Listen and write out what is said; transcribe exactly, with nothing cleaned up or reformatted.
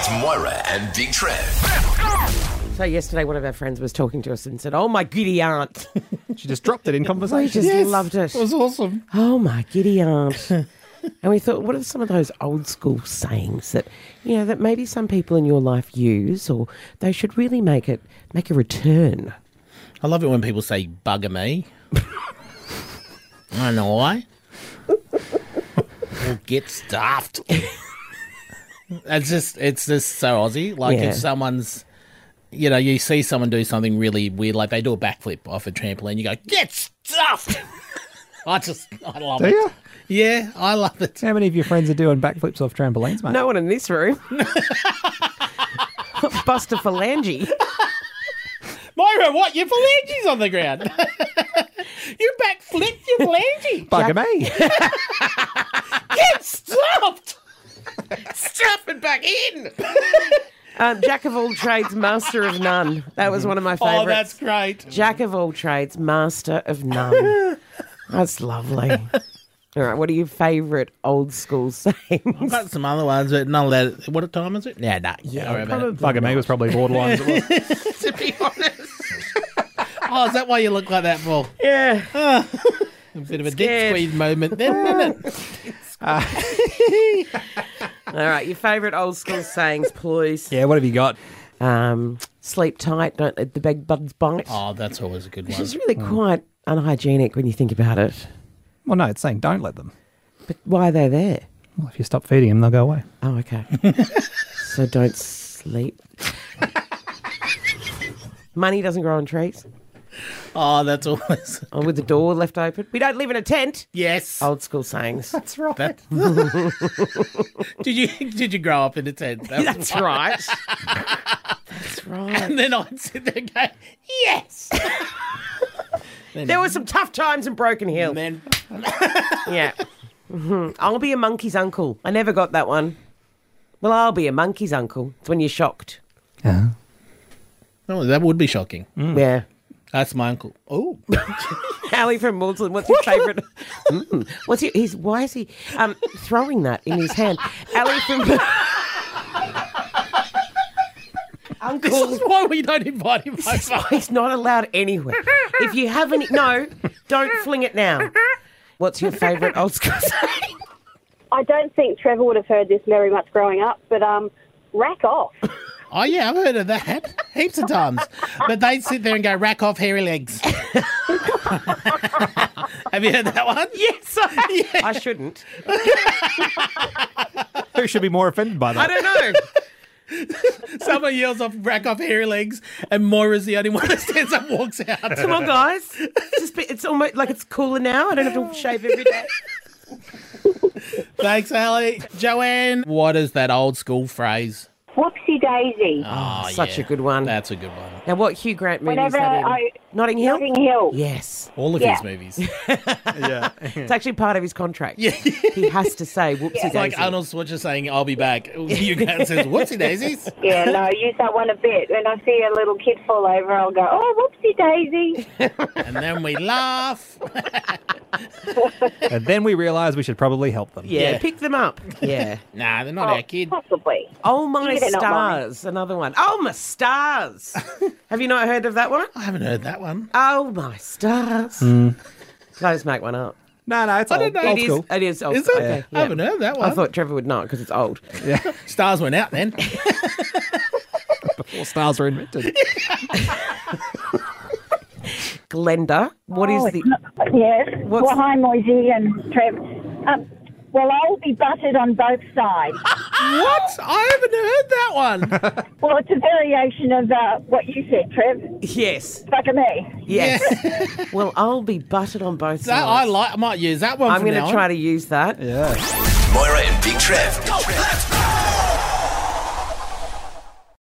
It's Moira and Big Trev. So yesterday one of our friends was talking to us and said, oh, my giddy aunt. She just dropped it in We conversation. just loved it. It was awesome. Oh, my giddy aunt. And we thought, what are some of those old school sayings that, you know, that maybe some people in your life use, or they should really make it, make a return? I love it when people say bugger me. I don't know why. Or get stuffed. It's just, it's just so Aussie. Like Yeah. if someone's, you know, you see someone do something really weird, like they do a backflip off a trampoline, you go, get stuffed. I just, I love Do it. you? Yeah, I love it. How many of your friends are doing backflips off trampolines, mate? No one in this room. Buster Phalange. Myra, what? Your phalanges on the ground. You backflipped your phalange. Bugger me. Get stuffed. Stuff it back in. um, Jack of all trades, master of none. That was one of my favourites. Oh, that's great. Jack of all trades, master of none. That's lovely. All right, what are your favourite old school sayings? I've got some other ones, but none of that. What time is it? Yeah, no. Yeah, don't worry about it. Bugger me was probably borderline. as it was. To be honest. Oh, is that why you look like that, Paul? Yeah. A bit of a dick Scared. squeeze moment then, isn't it? All right, your favourite old school sayings, please. Yeah, what have you got? Um, sleep tight, don't let the big buds bite. Oh, that's always a good Which one. is really quite unhygienic when you think about it. Well, no, it's saying don't let them. But why are they there? Well, if you stop feeding them, they'll go away. Oh, okay. So don't sleep. Money doesn't grow on trees. Oh, that's always... Or with the door left open. We don't live in a tent. Yes. Old school sayings. That's right. That... did you did you grow up in a tent? That was That's why. right. That's right. And then I'd sit there and go, yes. Then- There were some tough times in Broken Hill. And then... Yeah. Mhm. I'll be a monkey's uncle. I never got that one. Well, I'll be a monkey's uncle. It's when you're shocked. Yeah. Oh, that would be shocking. Yeah. That's my uncle. Oh. Allie from Maudslin, what's your favourite? Mm. What's your, he's, why is he um, throwing that in his hand? Allie from... Uncle... This is why we don't invite him This is over. why he's not allowed anywhere. If you have any... No, don't fling it now. What's your favourite old school saying? I don't think Trevor would have heard this very much growing up, but um, rack off. Oh, yeah, I've heard of that heaps of times. But they sit there and go, rack off hairy legs. Have you heard that one? Yes, I, Yeah. I shouldn't. Who should be more offended by I that? don't know. Someone yells off, rack off hairy legs, and Moira's the only one that stands up and walks out. Come on, guys. It's, just, be- it's almost like it's cooler now. I don't have to shave every day. Thanks, Ali. Joanne, what is that old school phrase? Whoopsie daisy. Oh, Such yeah. a good one. That's a good one. Now, what Hugh Grant movie is Whenever that in? I- Notting Hill? Notting Hill. Yes. All of Yeah. his movies. Yeah. It's actually part of his contract. He has to say, whoopsie Yeah. daisy. Like Arnold Schwarzenegger saying, I'll be back. You can't says, whoopsie daisies. Yeah, no, I use that one a bit. When I see a little kid fall over, I'll go, oh, whoopsie daisy. And then we laugh. And then we realised we should probably help them. yeah, Yeah. pick them up. Yeah. Nah, they're not Oh, our kid. possibly. Oh, my Yeah, they're not stars. Another one. Oh, my stars. Have you not heard of that one? I haven't heard that one. Oh, my stars. Hmm. Can I just make one up? No, no, it's old, don't know. old It is. school. It is old Is school. it? Okay, I haven't heard that one. I thought Trevor would know because it's old. Stars went out then. Before stars were invented. Glenda, what is Oh, the... Yes. What's- Well, hi, Moisey and Trev. Um, well, I'll be buttered on both sides. What? I haven't heard that one. Well, it's a variation of uh, what you said, Trev. Yes. Bugger me. Yes. Well, I'll be buttered on both That, I sides. like. I might use that one. I'm going going to try to use that. Yeah. Moira and Big Trev.